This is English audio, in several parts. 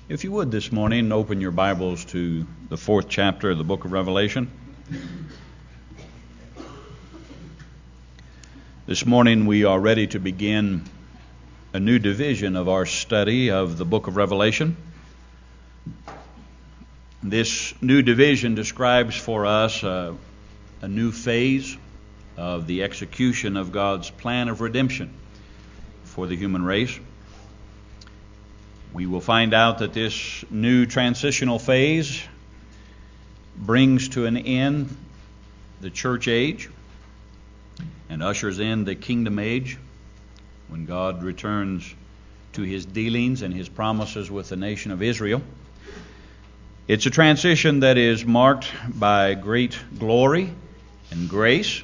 If you would this morning, open your Bibles to the 4th chapter of the book of Revelation. This morning we are ready to begin a new division of our study of the book of Revelation. This new division describes for us a new phase of the execution of God's plan of redemption for the human race. We will find out that this new transitional phase brings to an end the church age and ushers in the kingdom age when God returns to his dealings and his promises with the nation of Israel. It's a transition that is marked by great glory and grace,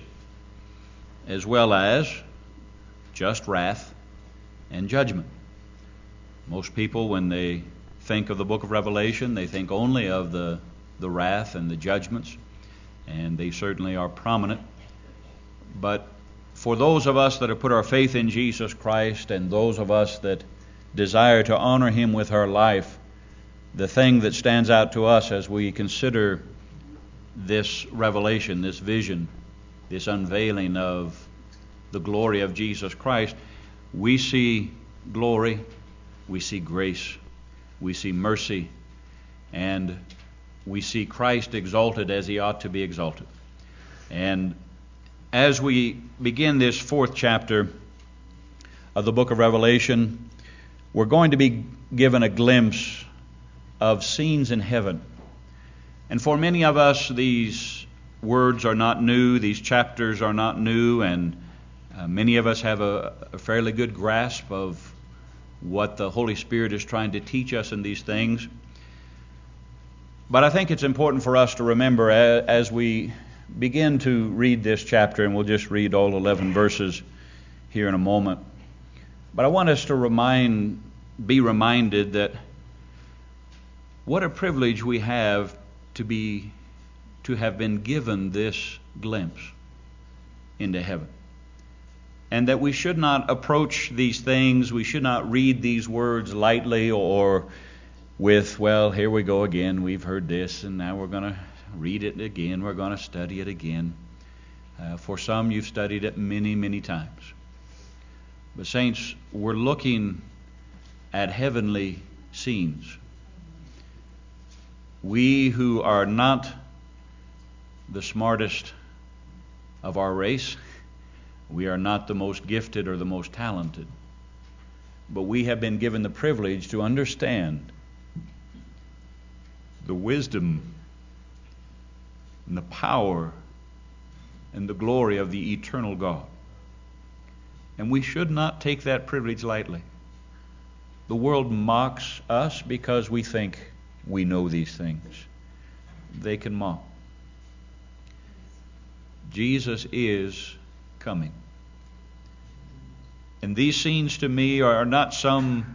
as well as just wrath and judgment. Most people, when they think of the book of Revelation, they think only of the wrath and the judgments, and they certainly are prominent. But for those of us that have put our faith in Jesus Christ and those of us that desire to honor him with our life, the thing that stands out to us as we consider this revelation, this vision, this unveiling of the glory of Jesus Christ, we see glory, we see grace, we see mercy, and we see Christ exalted as he ought to be exalted. And as we begin this 4th chapter of the book of Revelation, we're going to be given a glimpse of scenes in heaven. And for many of us, these words are not new, these chapters are not new, and many of us have a fairly good grasp of what the Holy Spirit is trying to teach us in these things. But I think it's important for us to remember as we begin to read this chapter, and we'll just read all 11 verses here in a moment. But I want us to be reminded that what a privilege we have to have been given this glimpse into heaven. And that we should not approach these things, we should not read these words lightly or with, well, here we go again, we've heard this, and now we're going to read it again, we're going to study it again. For some, you've studied it many, many times. But saints, we're looking at heavenly scenes. We who are not the smartest of our race, we are not the most gifted or the most talented, but we have been given the privilege to understand the wisdom and the power and the glory of the eternal God. And we should not take that privilege lightly. The world mocks us because we think we know these things. They can mock. Jesus is coming. And these scenes to me are not some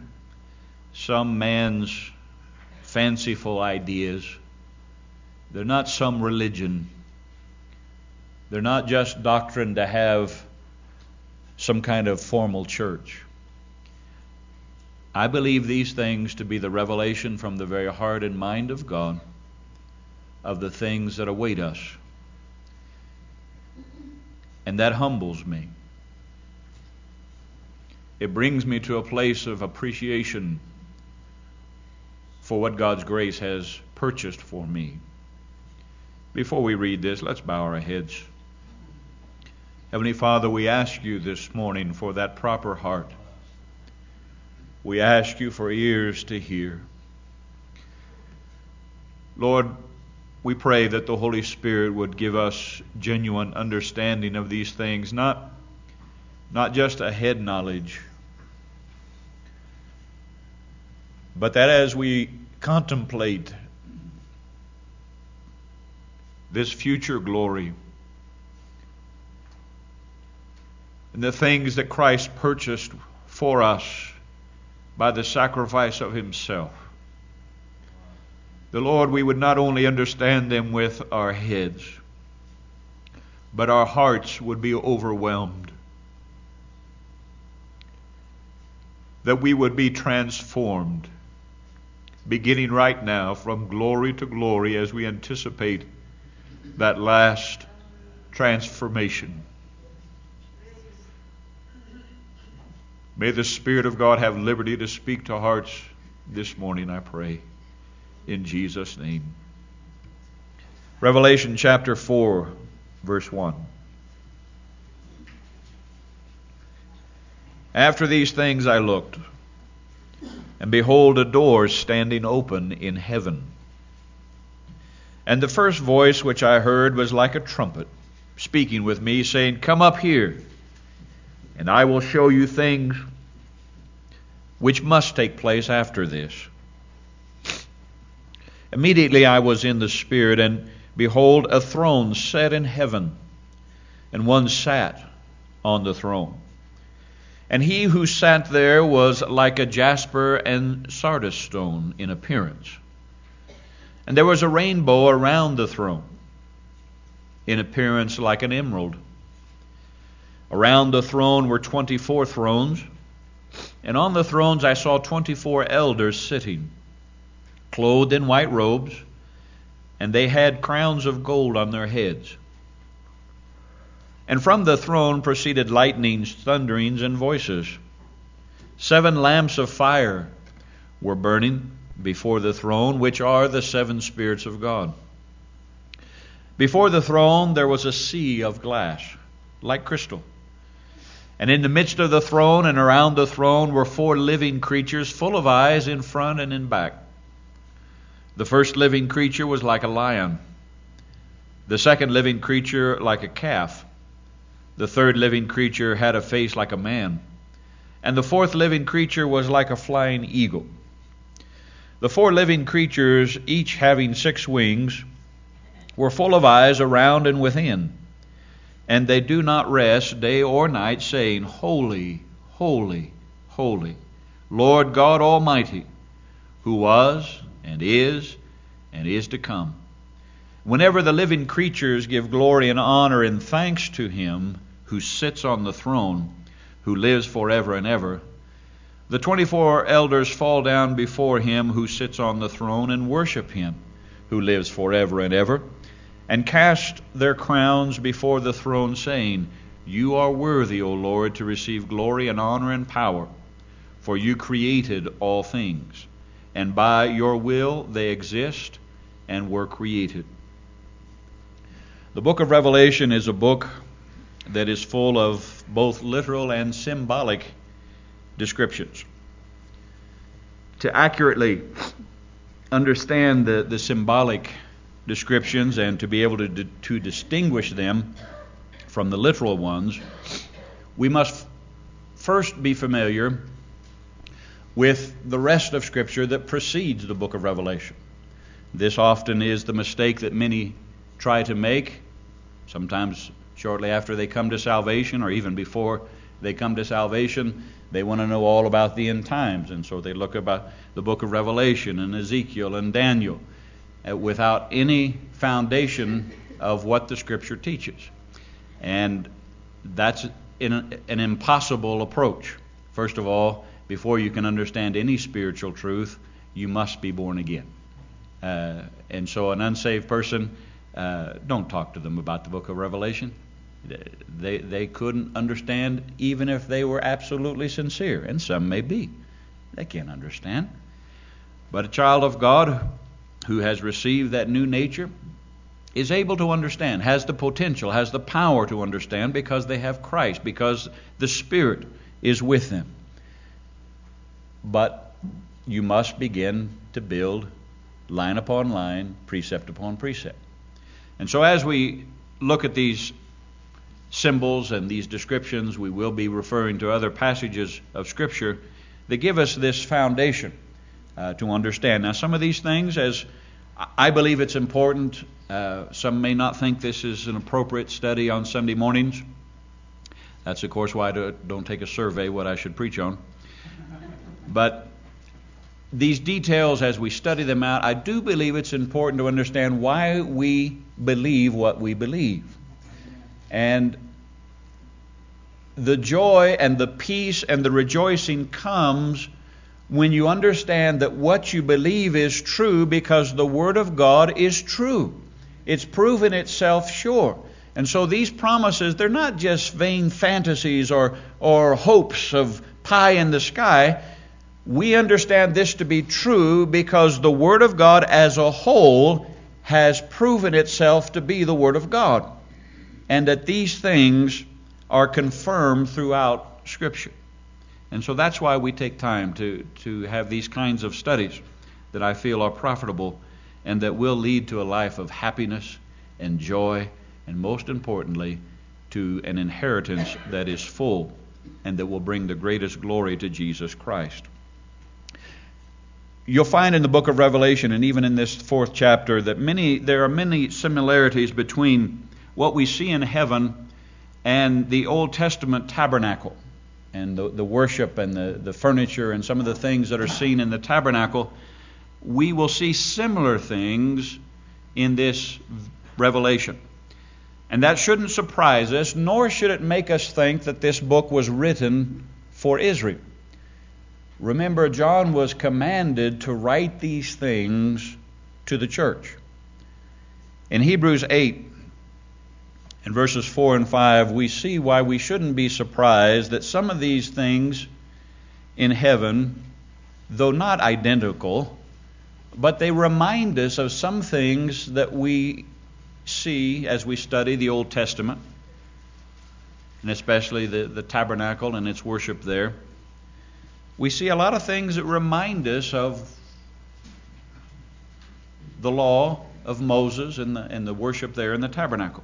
man's fanciful ideas. They're not some religion. They're not just doctrine to have some kind of formal church. I believe these things to be the revelation from the very heart and mind of God of the things that await us. And that humbles me. It brings me to a place of appreciation for what God's grace has purchased for me. Before we read this, let's bow our heads. Heavenly Father, we ask you this morning for that proper heart. We ask you for ears to hear. Lord, we pray that the Holy Spirit would give us genuine understanding of these things, not just a head knowledge, but that as we contemplate this future glory and the things that Christ purchased for us by the sacrifice of himself, the Lord, we would not only understand them with our heads, but our hearts would be overwhelmed. That we would be transformed beginning right now from glory to glory as we anticipate that last transformation. May the Spirit of God have liberty to speak to hearts this morning, I pray, in Jesus' name. Revelation chapter 4, verse 1. After these things I looked, and behold, a door standing open in heaven. And the first voice which I heard was like a trumpet, speaking with me, saying, Come up here, and I will show you things which must take place after this. Immediately I was in the Spirit, and behold, a throne set in heaven, and one sat on the throne. And he who sat there was like a jasper and sardis stone in appearance. And there was a rainbow around the throne, in appearance like an emerald. Around the throne were 24 thrones, and on the thrones I saw 24 elders sitting, clothed in white robes, and they had crowns of gold on their heads. And from the throne proceeded lightnings, thunderings, and voices. 7 lamps of fire were burning before the throne, which are the 7 spirits of God. Before the throne there was a sea of glass, like crystal. And in the midst of the throne and around the throne were 4 living creatures, full of eyes in front and in back. The first living creature was like a lion. The second living creature like a calf. The third living creature had a face like a man. And the fourth living creature was like a flying eagle. The 4 living creatures, each having 6 wings, were full of eyes around and within. And they do not rest day or night, saying, Holy, holy, holy, Lord God Almighty, who was and is to come. Whenever the living creatures give glory and honor and thanks to Him who sits on the throne, who lives forever and ever, the 24 elders fall down before Him who sits on the throne and worship Him who lives forever and ever, and cast their crowns before the throne, saying, You are worthy, O Lord, to receive glory and honor and power, for you created all things, and by your will they exist and were created. The book of Revelation is a book that is full of both literal and symbolic descriptions. To accurately understand the symbolic descriptions and to be able to distinguish them from the literal ones, we must first be familiar with the rest of Scripture that precedes the book of Revelation. This often is the mistake that many try to make, sometimes shortly after they come to salvation or even before they come to salvation. They want to know all about the end times, and so they look about the book of Revelation and Ezekiel and Daniel without any foundation of what the Scripture teaches. And that's an impossible approach. First of all, before you can understand any spiritual truth, you must be born again. And so an unsaved person, don't talk to them about the book of Revelation. They couldn't understand even if they were absolutely sincere, and some may be. They can't understand. But a child of God who has received that new nature is able to understand, has the potential, has the power to understand, because they have Christ, because the Spirit is with them. But you must begin to build line upon line, precept upon precept. And so as we look at these symbols and these descriptions, we will be referring to other passages of Scripture that give us this foundation to understand. Now, some of these things, as I believe it's important, some may not think this is an appropriate study on Sunday mornings. That's, of course, why I don't take a survey what I should preach on. But these details, as we study them out, I do believe it's important to understand why we believe what we believe. And the joy and the peace and the rejoicing comes when you understand that what you believe is true because the Word of God is true. It's proven itself sure. And so these promises, they're not just vain fantasies or hopes of pie in the sky. We understand this to be true because the Word of God as a whole has proven itself to be the Word of God. And that these things are confirmed throughout Scripture. And so that's why we take time to have these kinds of studies that I feel are profitable and that will lead to a life of happiness and joy, and most importantly, to an inheritance that is full and that will bring the greatest glory to Jesus Christ. You'll find in the book of Revelation, and even in this 4th chapter, that there are many similarities between what we see in heaven and the Old Testament tabernacle, and the worship and the furniture and some of the things that are seen in the tabernacle. We will see similar things in this Revelation. And that shouldn't surprise us, nor should it make us think that this book was written for Israel. Remember, John was commanded to write these things to the church. In Hebrews 8, in verses 4 and 5, we see why we shouldn't be surprised that some of these things in heaven, though not identical, but they remind us of some things that we see as we study the Old Testament, and especially the tabernacle and its worship there. We see a lot of things that remind us of the law of Moses and the worship there in the tabernacle.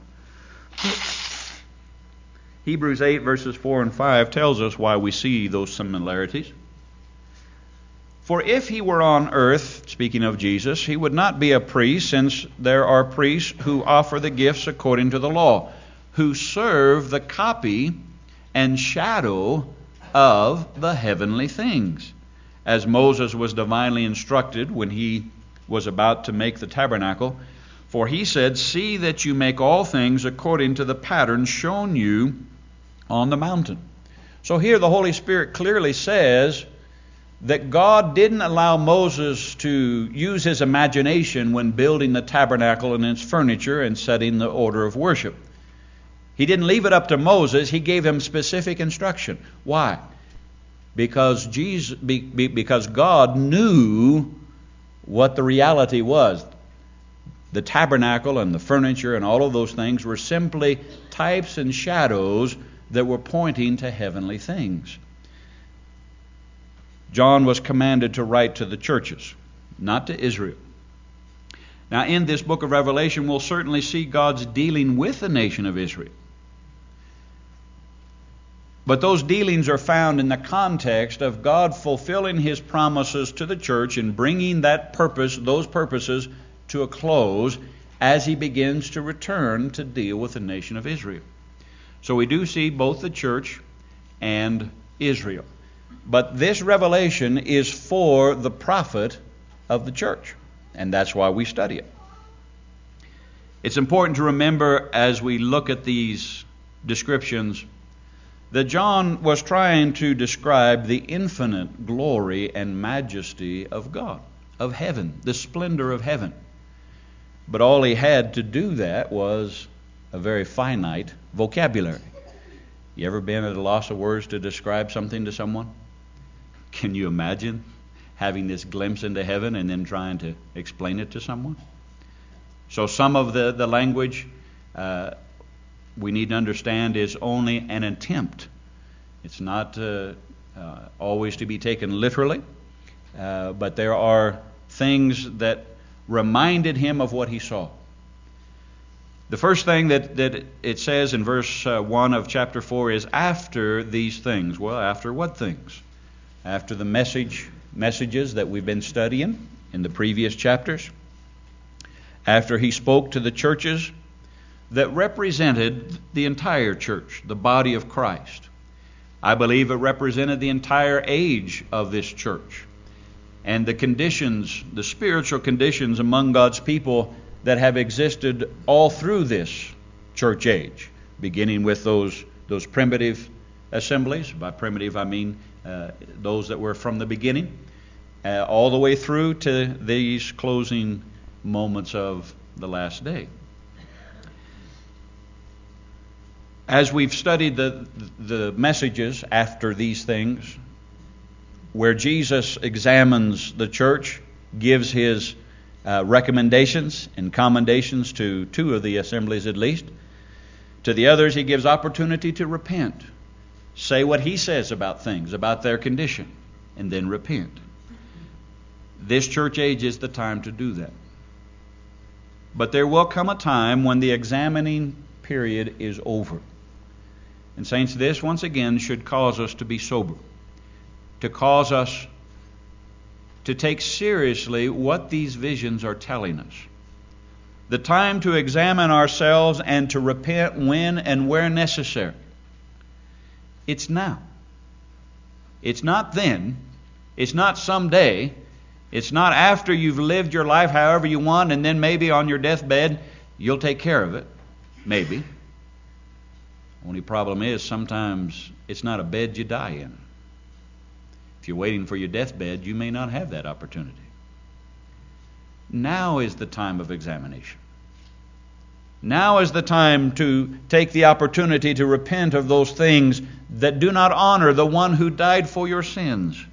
Hebrews 8 verses 4 and 5 tells us why we see those similarities. For if he were on earth, speaking of Jesus, he would not be a priest, since there are priests who offer the gifts according to the law, who serve the copy and shadow of the heavenly things, as Moses was divinely instructed when he was about to make the tabernacle. For he said, "See that you make all things according to the pattern shown you on the mountain." So here the Holy Spirit clearly says that God didn't allow Moses to use his imagination when building the tabernacle and its furniture and setting the order of worship. He didn't leave it up to Moses. He gave him specific instruction. Why? Because God knew what the reality was. The tabernacle and the furniture and all of those things were simply types and shadows that were pointing to heavenly things. John was commanded to write to the churches, not to Israel. Now, in this book of Revelation, we'll certainly see God's dealing with the nation of Israel. But those dealings are found in the context of God fulfilling His promises to the church and bringing those purposes to a close as He begins to return to deal with the nation of Israel. So we do see both the church and Israel. But this revelation is for the prophet of the church, and that's why we study it. It's important to remember as we look at these descriptions that John was trying to describe the infinite glory and majesty of God, of heaven, the splendor of heaven. But all he had to do that was a very finite vocabulary. You ever been at a loss of words to describe something to someone? Can you imagine having this glimpse into heaven and then trying to explain it to someone? So some of the language we need to understand is only an attempt. It's not always to be taken literally, but there are things that reminded him of what he saw. The first thing that it says in verse 1 of chapter 4 is, after these things. Well, after what things? After the messages that we've been studying in the previous chapters. After he spoke to the churches that represented the entire church, the body of Christ. I believe it represented the entire age of this church and the conditions, the spiritual conditions among God's people that have existed all through this church age, beginning with those primitive assemblies. By primitive, I mean those that were from the beginning. all the way through to these closing moments of the last day. As we've studied the messages after these things, where Jesus examines the church, gives his recommendations and commendations to two of the assemblies at least. To the others, he gives opportunity to repent. Say what he says about things, about their condition, and then repent. This church age is the time to do that. But there will come a time when the examining period is over. And saints, this once again should cause us to be sober, to cause us to take seriously what these visions are telling us. The time to examine ourselves and to repent when and where necessary. It's now. It's not then. It's not someday. It's not after you've lived your life however you want and then maybe on your deathbed you'll take care of it. Maybe. Only problem is sometimes it's not a bed you die in. If you're waiting for your deathbed, you may not have that opportunity. Now is the time of examination. Now is the time to take the opportunity to repent of those things that do not honor the one who died for your sins.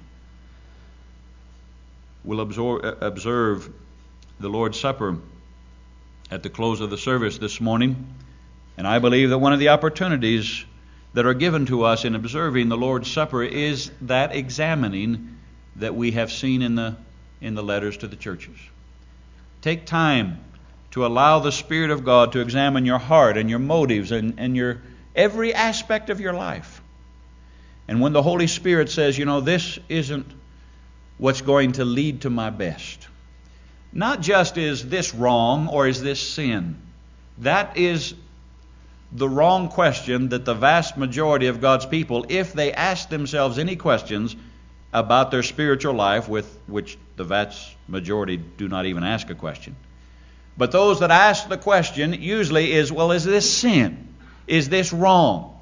We'll observe the Lord's Supper at the close of the service this morning, and I believe that one of the opportunities that are given to us in observing the Lord's Supper is that examining that we have seen in the letters to the churches. Take time to allow the Spirit of God to examine your heart and your motives and your every aspect of your life. And when the Holy Spirit says, this isn't what's going to lead to my best. Not just is this wrong or is this sin. That is the wrong question that the vast majority of God's people, if they ask themselves any questions about their spiritual life, with which the vast majority do not even ask a question. But those that ask the question usually is, is this sin? Is this wrong?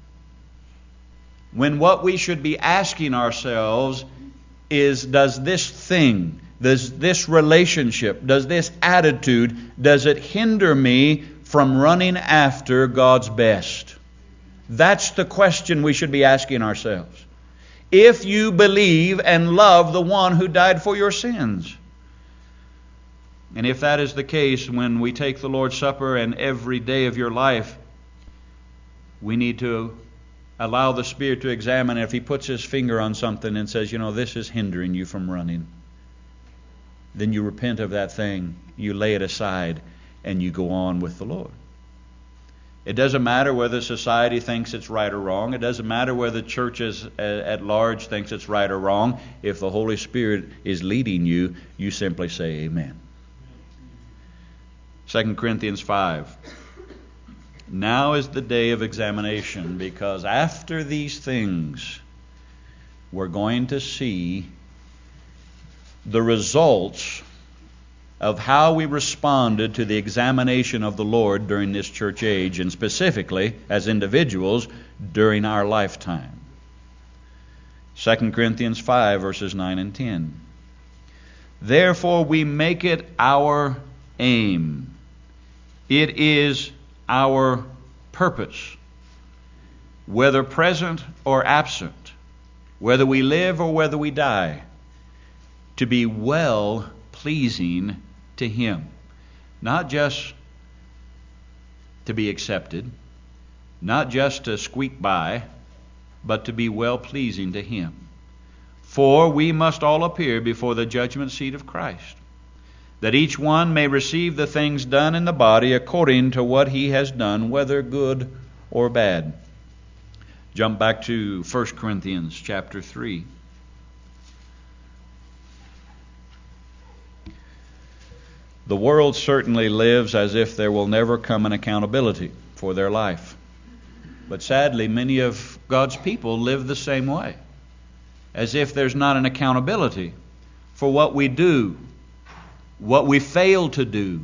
When what we should be asking ourselves is, does this thing, does this relationship, does this attitude, does it hinder me from running after God's best? That's the question we should be asking ourselves. If you believe and love the one who died for your sins. And if that is the case, when we take the Lord's Supper and every day of your life, we need to allow the Spirit to examine. If He puts His finger on something and says, this is hindering you from running, then you repent of that thing, you lay it aside, and you go on with the Lord. It doesn't matter whether society thinks it's right or wrong. It doesn't matter whether the church at large thinks it's right or wrong. If the Holy Spirit is leading you, you simply say amen. 2 Corinthians 5. Now is the day of examination, because after these things we're going to see the results of how we responded to the examination of the Lord during this church age, and specifically as individuals during our lifetime. 2 Corinthians 5, verses 9 and 10. Therefore we make it our aim. It is our purpose, whether present or absent, whether we live or whether we die, to be well pleasing to Him. Not just to be accepted, not just to squeak by, but to be well pleasing to Him. For we must all appear before the judgment seat of Christ, that each one may receive the things done in the body according to what he has done, whether good or bad. Jump back to 1 Corinthians chapter 3. The world certainly lives as if there will never come an accountability for their life. But sadly, many of God's people live the same way, as if there's not an accountability for what we do, what we fail to do.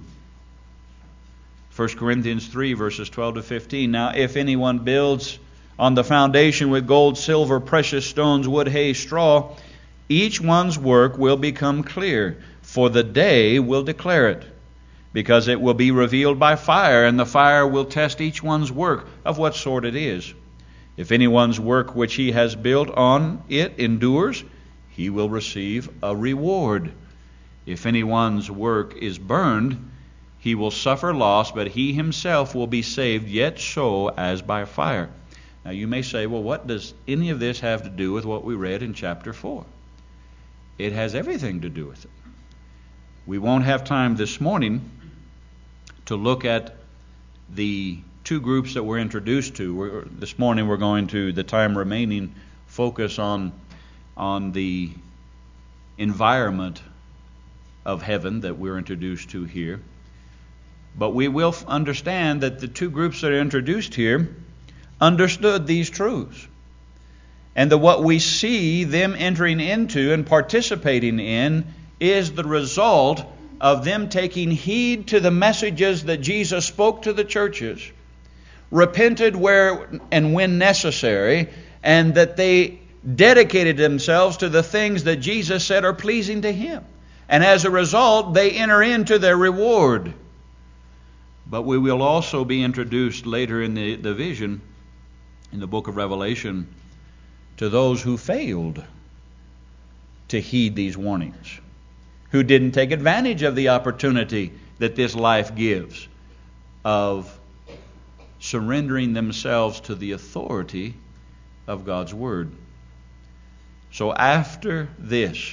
1 Corinthians 3, verses 12 to 15. Now, if anyone builds on the foundation with gold, silver, precious stones, wood, hay, straw, each one's work will become clear, for the day will declare it, because it will be revealed by fire, and the fire will test each one's work of what sort it is. If anyone's work which he has built on it endures, he will receive a reward. If anyone's work is burned, he will suffer loss, but he himself will be saved, yet so as by fire. Now you may say, well, what does any of this have to do with what we read in chapter 4? It has everything to do with it. We won't have time this morning to look at the two groups that we're introduced to. This morning we're going to, the time remaining, focus on the environment of heaven that we're introduced to here. But we will understand that the two groups that are introduced here understood these truths. And that what we see them entering into and participating in is the result of them taking heed to the messages that Jesus spoke to the churches, repented where and when necessary, and that they dedicated themselves to the things that Jesus said are pleasing to Him. And as a result, they enter into their reward. But we will also be introduced later in the vision, in the book of Revelation, to those who failed to heed these warnings, who didn't take advantage of the opportunity that this life gives of surrendering themselves to the authority of God's Word. So after this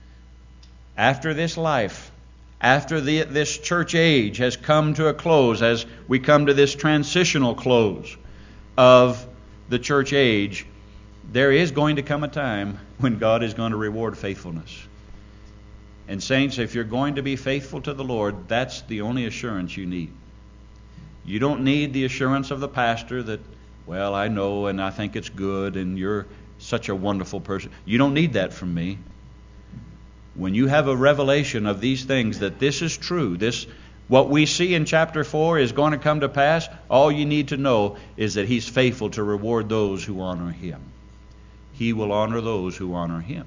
life, after this church age has come to a close, as we come to this transitional close of the church age, there is going to come a time when God is going to reward faithfulness. And saints, if you're going to be faithful to the Lord, that's the only assurance you need. You don't need the assurance of the pastor that, well, I know and I think it's good and you're such a wonderful person. You don't need that from me. When you have a revelation of these things, that this is true, what we see in chapter 4 is going to come to pass, all you need to know is that He's faithful to reward those who honor Him. He will honor those who honor Him.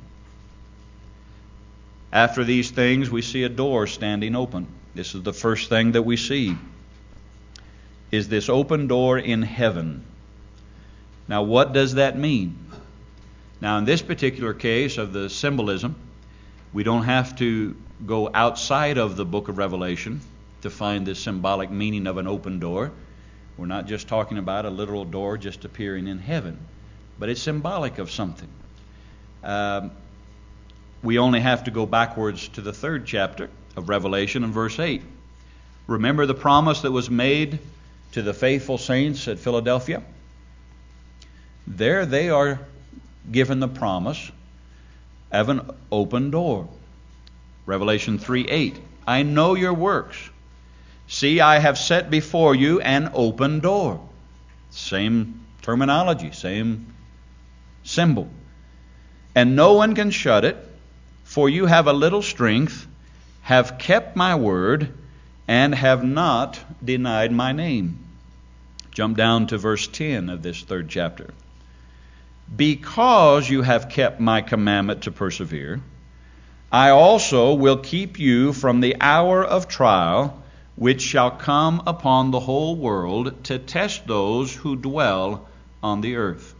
After these things, we see a door standing open. This is the first thing that we see, is this open door in heaven. Now, what does that mean? Now, in this particular case of the symbolism, we don't have to go outside of the book of Revelation to find this symbolic meaning of an open door. We're not just talking about a literal door just appearing in heaven, but it's symbolic of something. We only have to go backwards to the 3rd chapter of Revelation in verse 8. Remember the promise that was made to the faithful saints at Philadelphia? There they are given the promise of an open door. Revelation 3:8. I know your works. See, I have set before you an open door. Same terminology, same symbol. And no one can shut it, for you have a little strength, have kept my word, and have not denied my name. Jump down to verse 10 of this 3rd chapter. Because you have kept my commandment to persevere, I also will keep you from the hour of trial, which shall come upon the whole world to test those who dwell on the earth.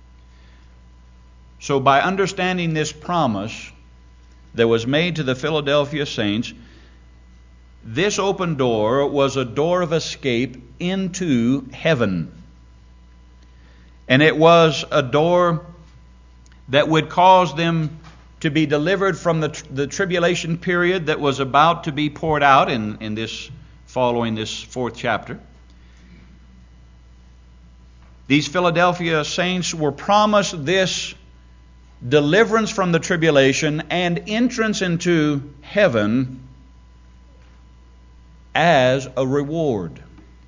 So by understanding this promise that was made to the Philadelphia saints, this open door was a door of escape into heaven. And it was a door that would cause them to be delivered from the tribulation period that was about to be poured out in this following this 4th chapter. These Philadelphia saints were promised this deliverance from the tribulation and entrance into heaven as a reward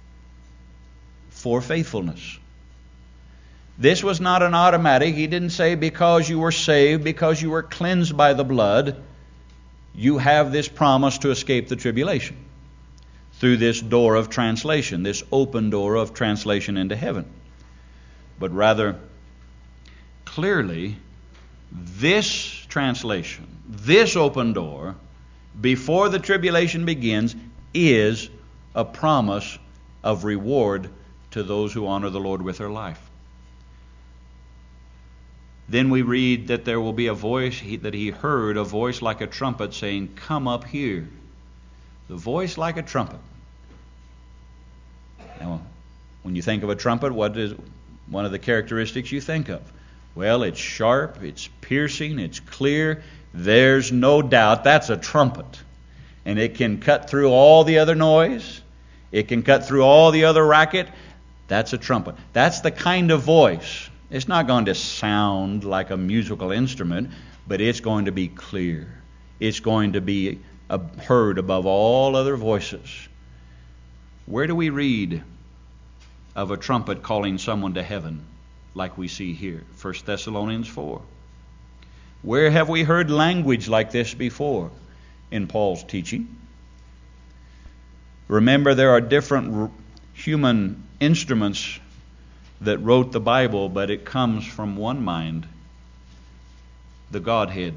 for faithfulness. This was not an automatic. He didn't say because you were saved, because you were cleansed by the blood, you have this promise to escape the tribulation through this door of translation, this open door of translation into heaven. But rather, clearly, this translation, this open door, before the tribulation begins, is a promise of reward to those who honor the Lord with their life. Then we read that there will be a voice, that he heard a voice like a trumpet saying, "Come up here." The voice like a trumpet. Now, when you think of a trumpet, what is one of the characteristics you think of? Well, it's sharp, it's piercing, it's clear. There's no doubt that's a trumpet. And it can cut through all the other noise. It can cut through all the other racket. That's a trumpet. That's the kind of voice. It's not going to sound like a musical instrument, but it's going to be clear. It's going to be heard above all other voices. Where do we read of a trumpet calling someone to heaven like we see here? 1 Thessalonians 4. Where have we heard language like this before in Paul's teaching? Remember, there are different human instruments that wrote the Bible, but it comes from one mind, the Godhead.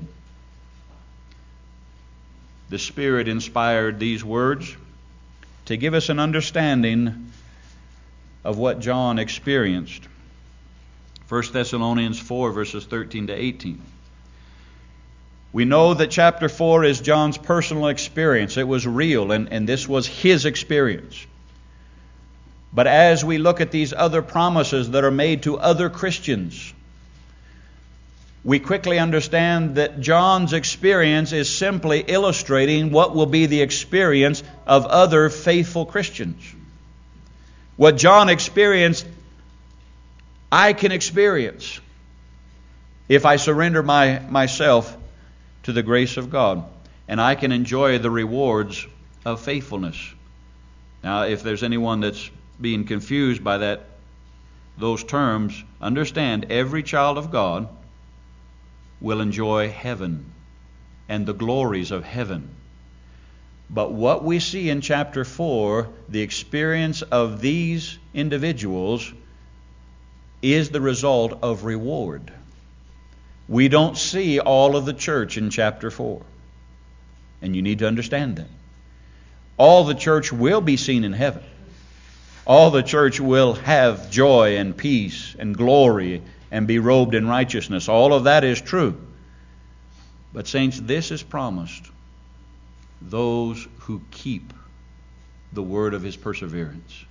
The Spirit inspired these words to give us an understanding of what John experienced. 1 Thessalonians 4, verses 13 to 18. We know that chapter 4 is John's personal experience. It was real, and this was his experience. But as we look at these other promises that are made to other Christians, we quickly understand that John's experience is simply illustrating what will be the experience of other faithful Christians. What John experienced, I can experience if I surrender myself to the grace of God, and I can enjoy the rewards of faithfulness. Now, if there's anyone that's being confused by those terms, understand every child of God will enjoy heaven and the glories of heaven. But what we see in chapter 4, the experience of these individuals, is the result of reward. We don't see all of the church in chapter 4. And you need to understand that. All the church will be seen in heaven. All the church will have joy and peace and glory and be robed in righteousness. All of that is true. But saints, this is promised those who keep the word of His perseverance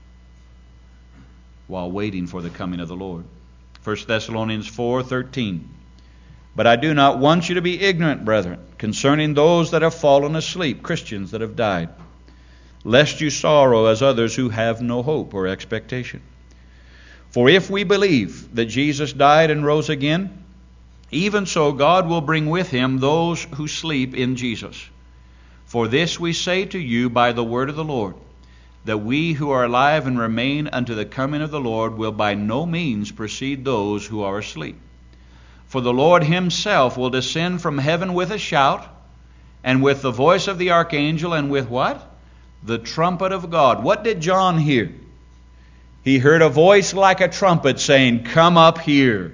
while waiting for the coming of the Lord. 1 Thessalonians 4:13. But I do not want you to be ignorant, brethren, concerning those that have fallen asleep, Christians that have died, lest you sorrow as others who have no hope or expectation. For if we believe that Jesus died and rose again, even so God will bring with Him those who sleep in Jesus. For this we say to you by the word of the Lord, that we who are alive and remain unto the coming of the Lord will by no means precede those who are asleep. For the Lord Himself will descend from heaven with a shout, and with the voice of the archangel, and with what? The trumpet of God. What did John hear? He heard a voice like a trumpet saying, "Come up here."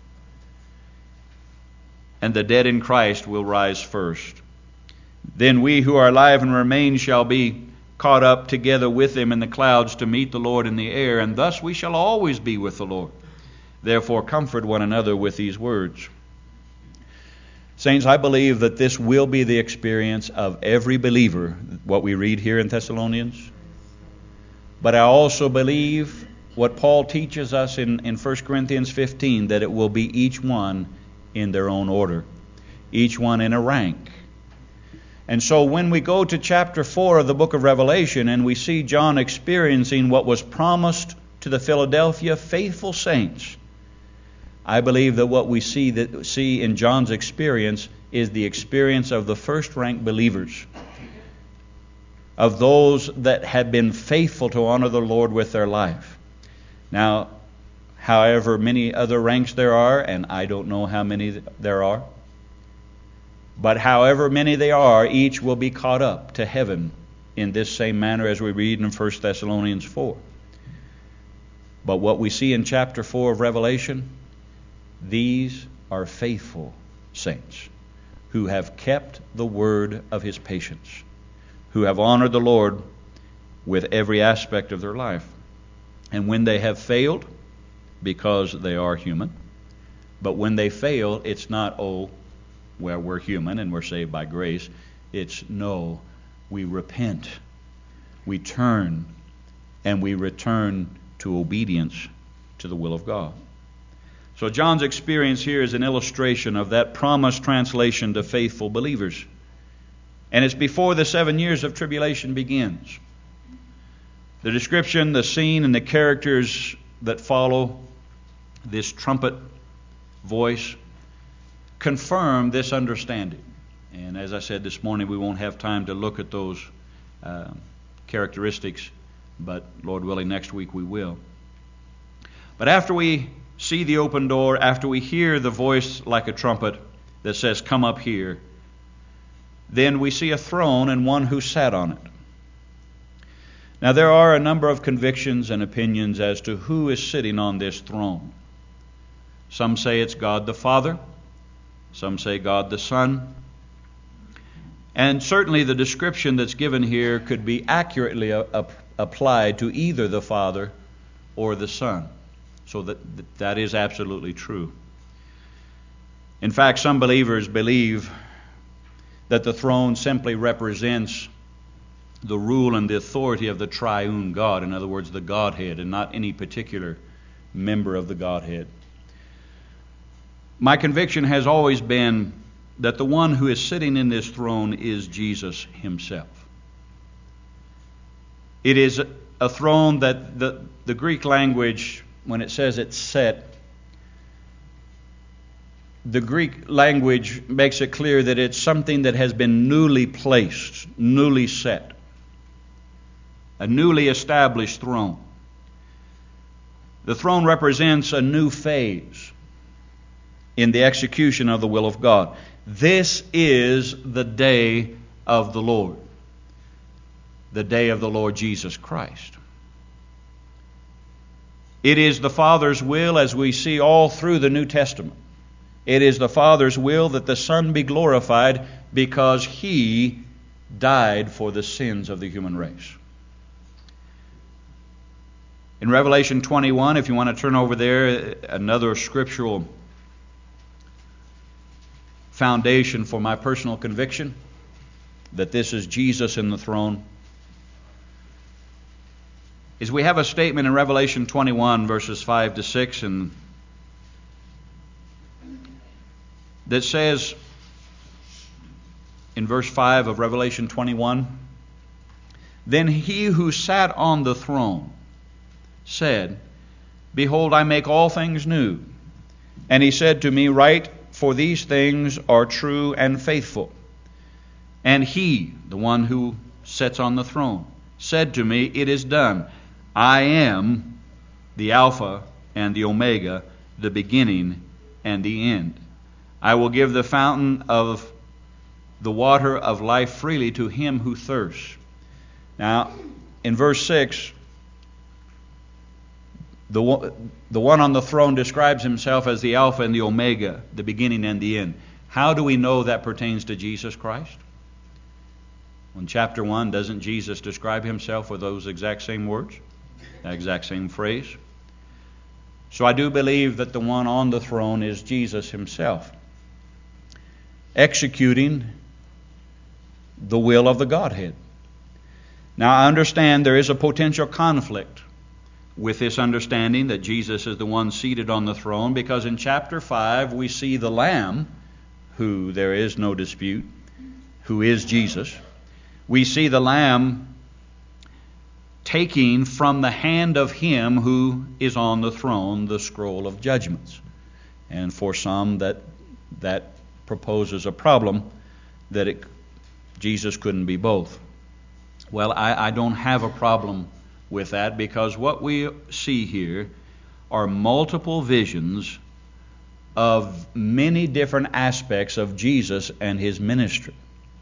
And the dead in Christ will rise first. Then we who are alive and remain shall be caught up together with them in the clouds to meet the Lord in the air, and thus we shall always be with the Lord. Therefore comfort one another with these words. Saints, I believe that this will be the experience of every believer, what we read here in Thessalonians. But I also believe what Paul teaches us in 1 Corinthians 15, that it will be each one in their own order, each one in a rank. And so when we go to chapter 4 of the book of Revelation and we see John experiencing what was promised to the Philadelphia faithful saints, I believe that what we see in John's experience is the experience of the first-rank believers, of those that have been faithful to honor the Lord with their life. Now, however many other ranks there are, and I don't know how many there are, but however many they are, each will be caught up to heaven in this same manner as we read in 1 Thessalonians 4. But what we see in chapter 4 of Revelation, these are faithful saints. who have kept the word of his patience, who have honored the Lord with every aspect of their life. And when they have failed, because they are human, but when they fail, it's not, oh, well, we're human and we're saved by grace. It's, no, we repent, we turn, and we return to obedience to the will of God. So John's experience here is an illustration of that promised translation to faithful believers. And it's before the 7 years of tribulation begins. The description, the scene, and the characters that follow this trumpet voice confirm this understanding. And as I said this morning, we won't have time to look at those characteristics, but Lord willing, next week we will. But after we see the open door, after we hear the voice like a trumpet that says, "Come up here," then we see a throne and one who sat on it. Now there are a number of convictions and opinions as to who is sitting on this throne. Some say it's God the Father. Some say God the Son. And certainly the description that's given here could be accurately applied to either the Father or the Son. So that is absolutely true. In fact, some believers believe that the throne simply represents the rule and the authority of the triune God. In other words, the Godhead, and not any particular member of the Godhead. My conviction has always been that the one who is sitting in this throne is Jesus himself. It is a throne that the Greek language, when it says it's set, the Greek language makes it clear that it's something that has been newly placed, newly set, a newly established throne. The throne represents a new phase in the execution of the will of God. This is the day of the Lord, the day of the Lord Jesus Christ. It is the Father's will, as we see all through the New Testament. It is the Father's will that the Son be glorified because He died for the sins of the human race. In Revelation 21, if you want to turn over there, another scriptural foundation for my personal conviction that this is Jesus in the throne, is we have a statement in Revelation 21, verses 5 to 6, and that says in verse 5 of Revelation 21, "Then he who sat on the throne said, Behold, I make all things new. And he said to me, Write, for these things are true and faithful. And he," the one who sits on the throne, "said to me, It is done. I am the Alpha and the Omega, the beginning and the end. I will give the fountain of the water of life freely to him who thirsts." Now, in verse 6, the one on the throne describes himself as the Alpha and the Omega, the beginning and the end. How do we know that pertains to Jesus Christ? In chapter 1, doesn't Jesus describe himself with those exact same words? That exact same phrase? So I do believe that the one on the throne is Jesus himself, executing the will of the Godhead. Now I understand there is a potential conflict with this understanding that Jesus is the one seated on the throne, because in chapter 5 we see the Lamb, who there is no dispute, who is Jesus. We see the Lamb taking from the hand of him who is on the throne the scroll of judgments. And for some that proposes a problem that Jesus couldn't be both. Well, I don't have a problem with that, because what we see here are multiple visions of many different aspects of Jesus and his ministry.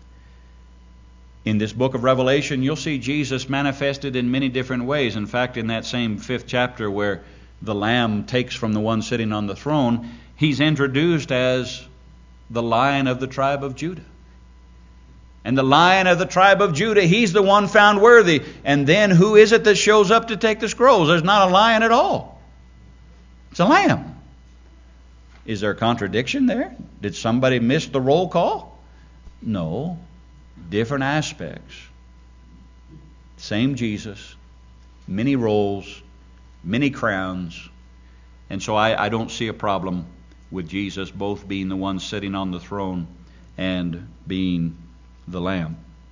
In this book of Revelation, you'll see Jesus manifested in many different ways. In fact, in that same 5th chapter where the Lamb takes from the one sitting on the throne, he's introduced as the Lion of the tribe of Judah. And the Lion of the tribe of Judah, he's the one found worthy. And then who is it that shows up to take the scrolls? There's not a lion at all. It's a lamb. Is there a contradiction there? Did somebody miss the roll call? No. Different aspects. Same Jesus. Many roles. Many crowns. And so I don't see a problem with Jesus both being the one sitting on the throne and being the Lamb.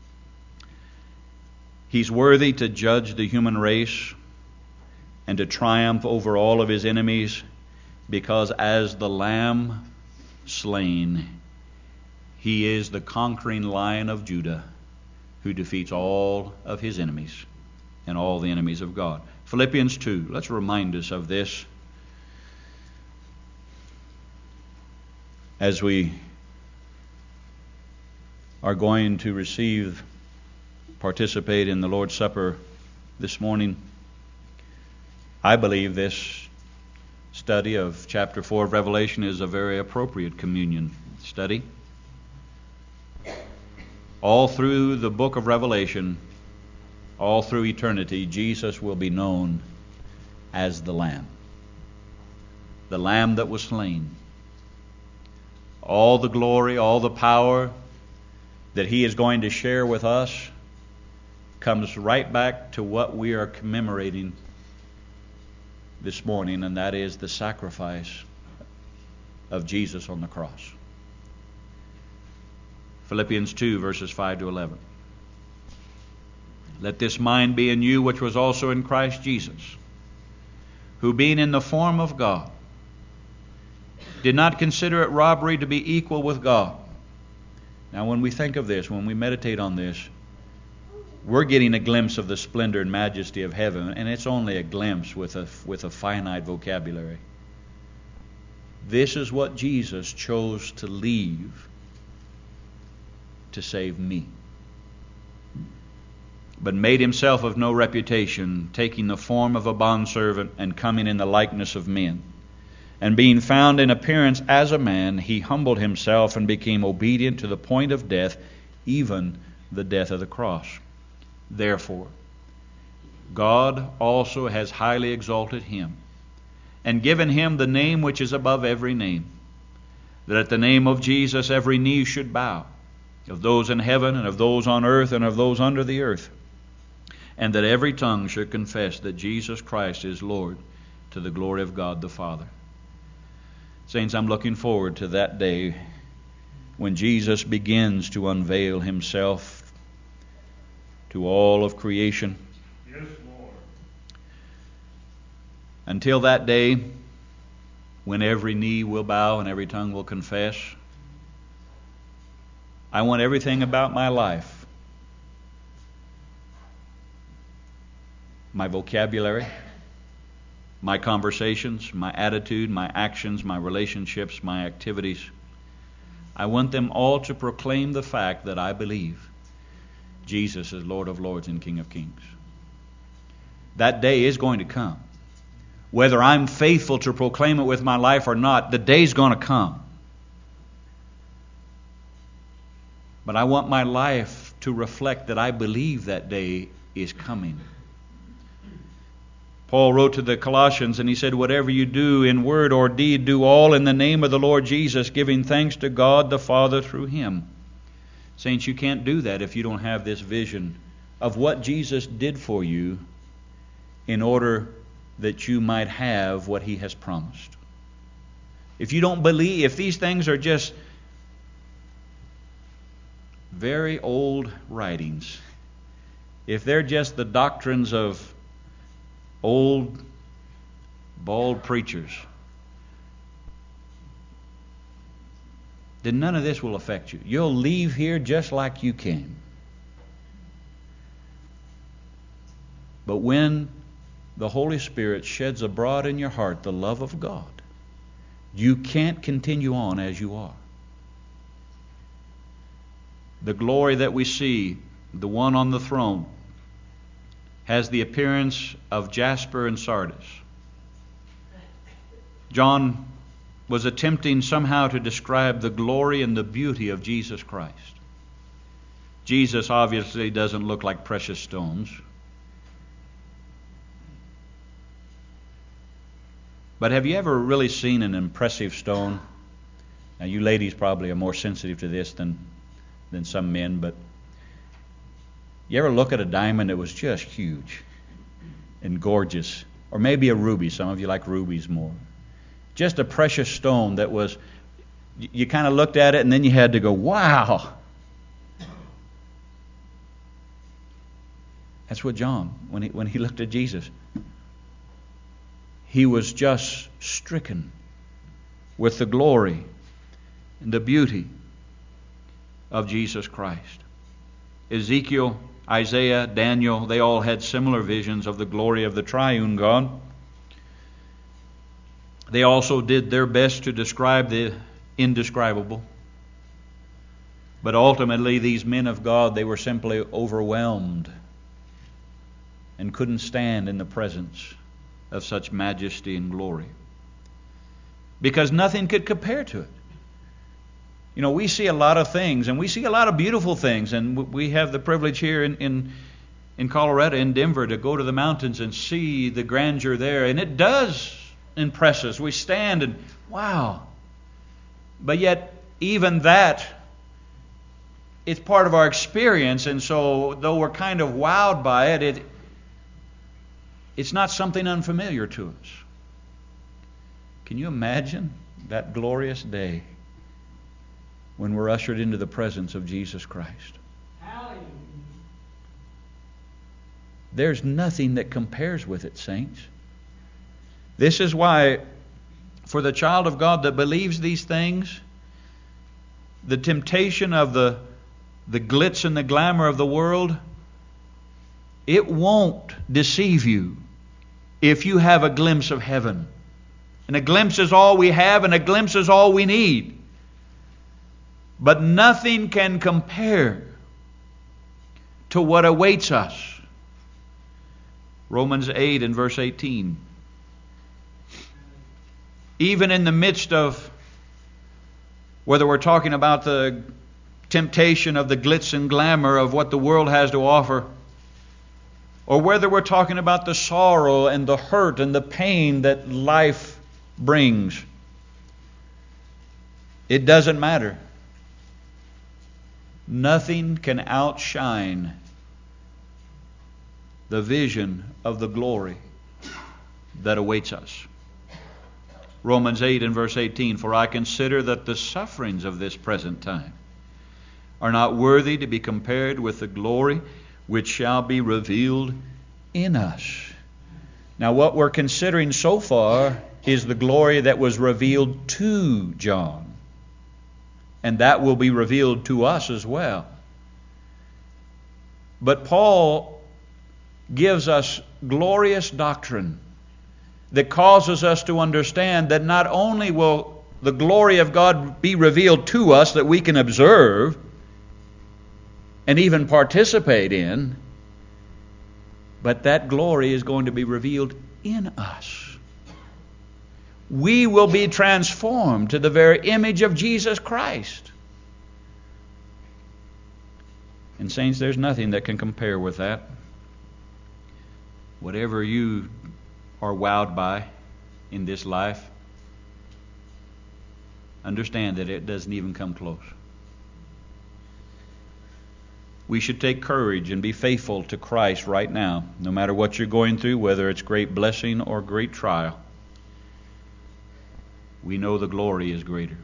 He's worthy to judge the human race and to triumph over all of his enemies, because as the Lamb slain, he is the conquering Lion of Judah who defeats all of his enemies and all the enemies of God. Philippians 2, let's remind us of this as we are going to participate in the Lord's Supper this morning. I believe this study of chapter 4 of Revelation is a very appropriate communion study. All through the book of Revelation, all through eternity, Jesus will be known as the Lamb that was slain. All the glory, all the power that he is going to share with us comes right back to what we are commemorating this morning, and that is the sacrifice of Jesus on the cross. Philippians 2, verses 5 to 11. Let this mind be in you, which was also in Christ Jesus, who being in the form of God, did not consider it robbery to be equal with God. Now, when we think of this, when we meditate on this, we're getting a glimpse of the splendor and majesty of heaven, and it's only a glimpse with a finite vocabulary. This is what Jesus chose to leave to save me. But made himself of no reputation, taking the form of a bondservant and coming in the likeness of men. And being found in appearance as a man, he humbled himself and became obedient to the point of death, even the death of the cross. Therefore, God also has highly exalted him, and given him the name which is above every name, that at the name of Jesus every knee should bow, of those in heaven and of those on earth and of those under the earth, and that every tongue should confess that Jesus Christ is Lord, to the glory of God the Father. Saints, I'm looking forward to that day when Jesus begins to unveil himself to all of creation. Yes, Lord. Until that day, when every knee will bow and every tongue will confess, I want everything about my life, my vocabulary, my conversations, my attitude, my actions, my relationships, my activities, I want them all to proclaim the fact that I believe Jesus is Lord of Lords and King of Kings. That day is going to come. Whether I'm faithful to proclaim it with my life or not, the day's going to come. But I want my life to reflect that I believe that day is coming. Paul wrote to the Colossians and he said, whatever you do in word or deed, do all in the name of the Lord Jesus, giving thanks to God the Father through him. Saints, you can't do that if you don't have this vision of what Jesus did for you in order that you might have what he has promised. If you don't believe, if these things are just very old writings, if they're just the doctrines of old, bald preachers, then none of this will affect you. You'll leave here just like you came. But when the Holy Spirit sheds abroad in your heart the love of God, you can't continue on as you are. The glory that we see, the one on the throne, has the appearance of jasper and sardis. John was attempting somehow to describe the glory and the beauty of Jesus Christ. Jesus obviously doesn't look like precious stones. But have you ever really seen an impressive stone? Now, you ladies probably are more sensitive to this than some men, but you ever look at a diamond that was just huge and gorgeous? Or maybe a ruby. Some of you like rubies more. Just a precious stone that was, you kind of looked at it and then you had to go, wow. That's what John, when he looked at Jesus, he was just stricken with the glory and the beauty of Jesus Christ. Ezekiel, Isaiah, Daniel, they all had similar visions of the glory of the triune God. They also did their best to describe the indescribable. But ultimately, these men of God, they were simply overwhelmed and couldn't stand in the presence of such majesty and glory, because nothing could compare to it. You know, we see a lot of things, and we see a lot of beautiful things, and we have the privilege here in Colorado, in Denver, to go to the mountains and see the grandeur there, and it does impress us. We stand and, wow. But yet, even that, it's part of our experience, and so though we're kind of wowed by it, it's not something unfamiliar to us. Can you imagine that glorious day when we're ushered into the presence of Jesus Christ? Hallelujah. There's nothing that compares with it, saints. This is why, for the child of God that believes these things, the temptation of the glitz and the glamour of the world, it won't deceive you if you have a glimpse of heaven. And a glimpse is all we have, and a glimpse is all we need. But nothing can compare to what awaits us. Romans 8 and verse 18. Even in the midst of, whether we're talking about the temptation of the glitz and glamour of what the world has to offer, or whether we're talking about the sorrow and the hurt and the pain that life brings, it doesn't matter. Nothing can outshine the vision of the glory that awaits us. Romans 8 and verse 18, for I consider that the sufferings of this present time are not worthy to be compared with the glory which shall be revealed in us. Now, what we're considering so far is the glory that was revealed to John. And that will be revealed to us as well. But Paul gives us glorious doctrine that causes us to understand that not only will the glory of God be revealed to us that we can observe and even participate in, but that glory is going to be revealed in us. We will be transformed to the very image of Jesus Christ. And saints, there's nothing that can compare with that. Whatever you are wowed by in this life, understand that it doesn't even come close. We should take courage and be faithful to Christ right now, no matter what you're going through, whether it's great blessing or great trial. We know the glory is greater.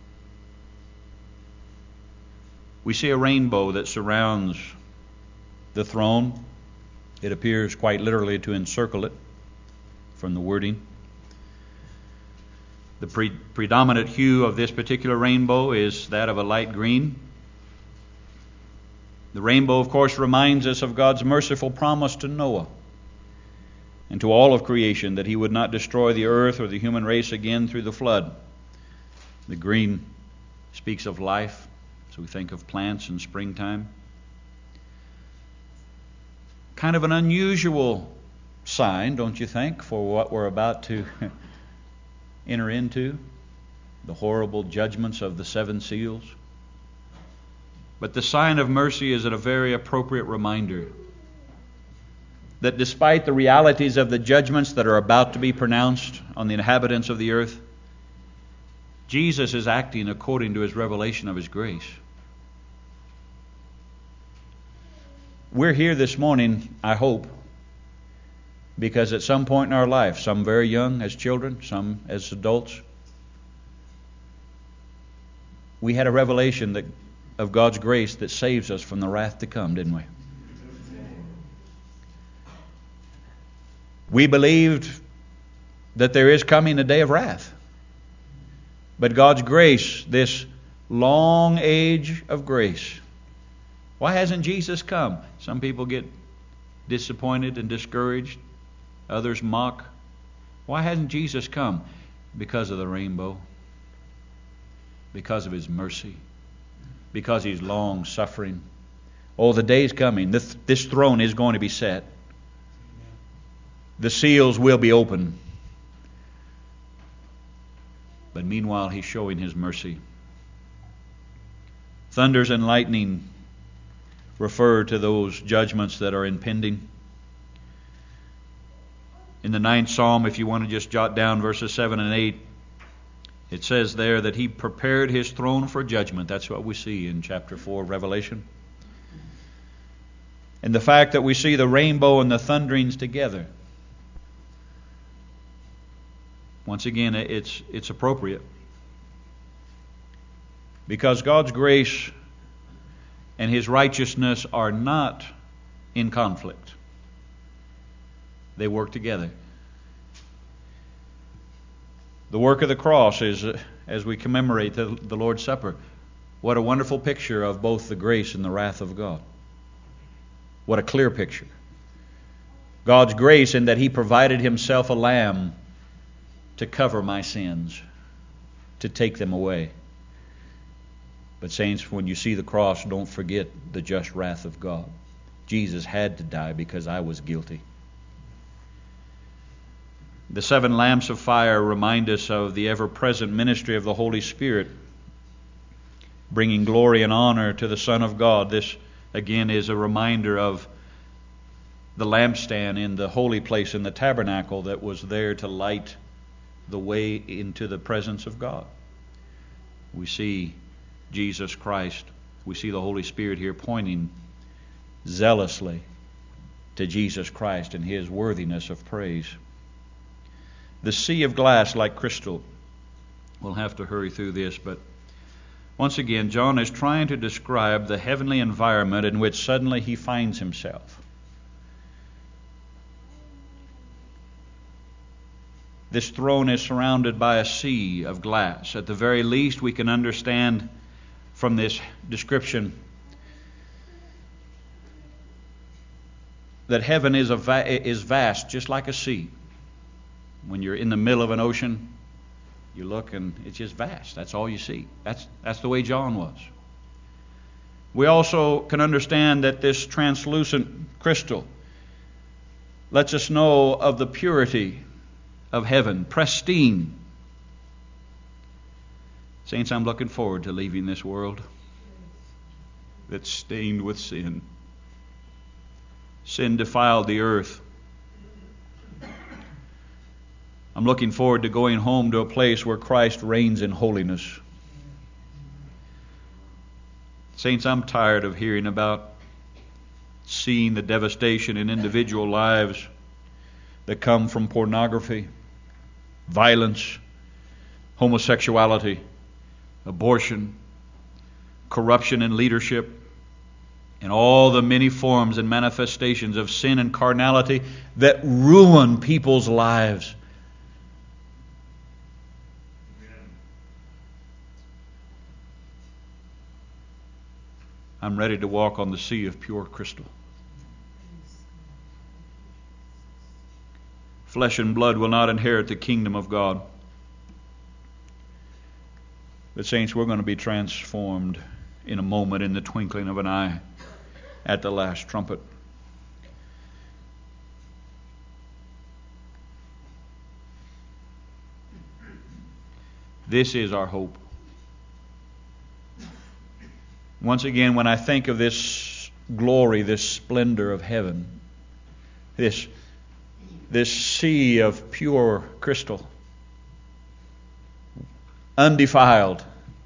We see a rainbow that surrounds the throne. It appears quite literally to encircle it from the wording. The predominant hue of this particular rainbow is that of a light green. The rainbow, of course, reminds us of God's merciful promise to Noah and to all of creation that He would not destroy the earth or the human race again through the flood. The green speaks of life, so we think of plants in springtime. Kind of an unusual sign, don't you think, for what we're about to enter into? the horrible judgments of the 7 seals. But the sign of mercy is a very appropriate reminder that despite the realities of the judgments that are about to be pronounced on the inhabitants of the earth, Jesus is acting according to His revelation of His grace. We're here this morning, I hope, because at some point in our life, some very young as children, some as adults, we had a revelation of God's grace that saves us from the wrath to come, didn't we? We believed that there is coming a day of wrath. But God's grace, this long age of grace, why hasn't Jesus come? Some people get disappointed and discouraged. Others mock. Why hasn't Jesus come? Because of the rainbow. Because of His mercy. Because He's long suffering. Oh, the day's coming. This throne is going to be set. The seals will be opened. But meanwhile, He's showing His mercy. Thunders and lightning refer to those judgments that are impending. In the 9th Psalm, if you want to just jot down verses 7 and 8, it says there that He prepared His throne for judgment. That's what we see in chapter 4 of Revelation. And the fact that we see the rainbow and the thunderings together, once again, it's appropriate. Because God's grace and His righteousness are not in conflict. They work together. The work of the cross is, as we commemorate the Lord's Supper, what a wonderful picture of both the grace and the wrath of God. What a clear picture. God's grace in that He provided Himself a lamb to cover my sins, to take them away. But saints, when you see the cross, don't forget the just wrath of God. Jesus had to die because I was guilty. The 7 lamps of fire remind us of the ever-present ministry of the Holy Spirit, bringing glory and honor to the Son of God. This, again, is a reminder of the lampstand in the holy place in the tabernacle that was there to light the way into the presence of God. We see Jesus Christ. We see the Holy Spirit here pointing zealously to Jesus Christ and His worthiness of praise. The sea of glass like crystal. We'll have to hurry through this, but once again, John is trying to describe the heavenly environment in which suddenly he finds himself. This throne is surrounded by a sea of glass. At the very least, we can understand from this description that heaven is vast, just like a sea. When you're in the middle of an ocean, you look and it's just vast. That's all you see. That's the way John was. We also can understand that this translucent crystal lets us know of the purity of heaven, pristine. Saints, I'm looking forward to leaving this world that's stained with sin. Sin defiled the earth. I'm looking forward to going home to a place where Christ reigns in holiness. Saints, I'm tired of hearing about seeing the devastation in individual lives that come from pornography, violence, homosexuality, abortion, corruption in leadership, and all the many forms and manifestations of sin and carnality that ruin people's lives. I'm ready to walk on the sea of pure crystal. Flesh and blood will not inherit the kingdom of God. But saints, we're going to be transformed in a moment, in the twinkling of an eye, at the last trumpet. This is our hope. Once again, when I think of this glory, this splendor of heaven, this sea of pure crystal, undefiled,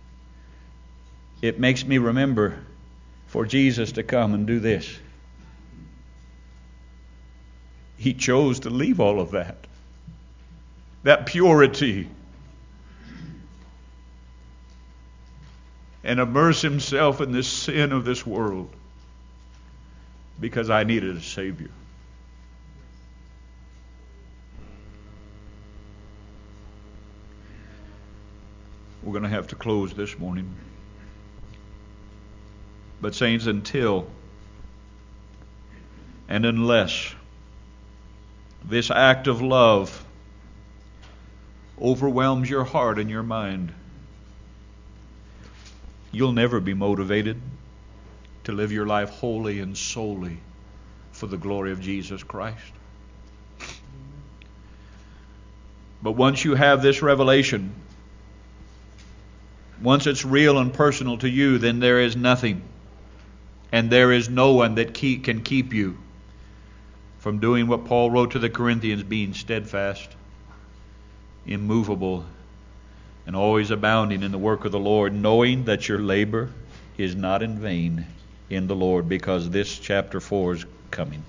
it makes me remember for Jesus to come and do this. He chose to leave all of that purity, and immerse himself in the sin of this world because I needed a Savior. We're going to have to close this morning. But saints, until and unless this act of love overwhelms your heart and your mind, you'll never be motivated to live your life wholly and solely for the glory of Jesus Christ. But once you have this revelation, once it's real and personal to you, then there is nothing and there is no one that can keep you from doing what Paul wrote to the Corinthians, being steadfast, immovable, and always abounding in the work of the Lord, knowing that your labor is not in vain in the Lord, because this chapter 4 is coming.